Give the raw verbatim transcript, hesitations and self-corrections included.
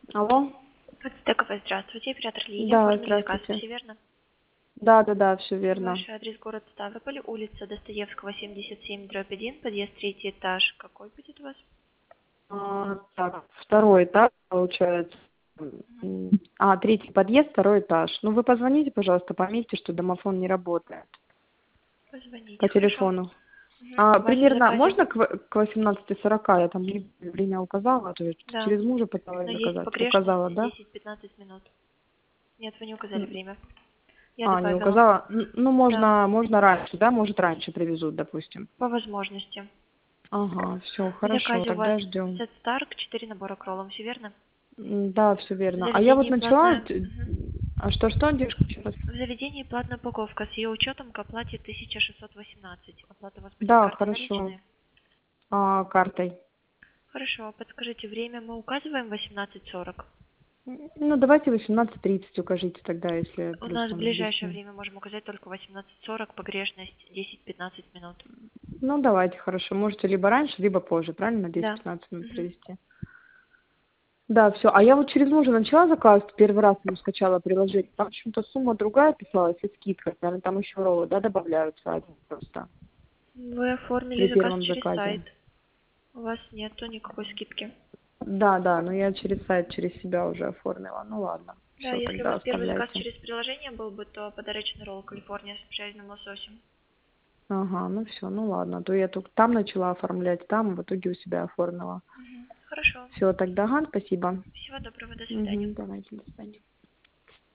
Алло? Подстековая, здравствуйте. Оператор линии. Да, Оформили заказ, здравствуйте. все верно? Да, да, да, все верно. Ваш адрес город Ставрополь, улица Достоевского, семьдесят семь, дробь один, подъезд третий этаж. Какой будет у вас? А, так, второй этаж, получается. М, А, третий подъезд, второй этаж. Ну, вы позвоните, пожалуйста, пометьте, что домофон не работает Позвоните, по хорошо. телефону. Мгм. А, У вас в примерно заказе, можно к, в- к восемнадцати сорока? Я там ли- время указала, то есть да, через мужа пыталась но есть заказать. погрешность Указала, да? десять-пятнадцать минут. Нет, вы не указали М, время. Я А, не добавила. указала. Н- Ну, Да, можно, можно раньше, да? Может, раньше привезут, допустим. по возможности. Ага, все, В хорошо, заказе у вас тогда ждем. сет Старк, четыре набора кролом, все верно? М, Да, все В верно. А я вот заведении начала... платная... т- Мгм. А что-что, девушка, еще раз? В заведении платная упаковка с ее учетом к оплате тысяча шестьсот восемнадцать. Оплата у вас будет Да, картой хорошо. наличные? А, картой. Хорошо, подскажите, время мы указываем восемнадцать сорок. М, Ну, давайте восемнадцать тридцать укажите тогда, если У плюс нас в там ближайшее лишнее. время можем указать только восемнадцать сорок, погрешность десять-пятнадцать минут. Ну, давайте, хорошо. Можете либо раньше, либо позже, правильно? На Да. десять-пятнадцать минут Мгм. привезти. Да, все. А я вот через мужа начала заказ, первый раз ему скачала приложение. Там почему-то сумма другая писалась и скидка. Наверное, там еще роллы, да, добавляются один просто Вы оформили при заказ первом через заказе. сайт. У вас нету никакой скидки. Да, да, но я через сайт, через себя уже оформила. Ну ладно, Да, все, если у тогда вас первый заказ оставляйте. через приложение был бы, то подарочный ролл Калифорния с жареным лососем. Ага, ну все, ну ладно. А то я только там начала оформлять, там в итоге у себя оформила. Мгм. Хорошо. Все, тогда, ага, спасибо. Всего доброго, до свидания. Угу, давайте, до свидания.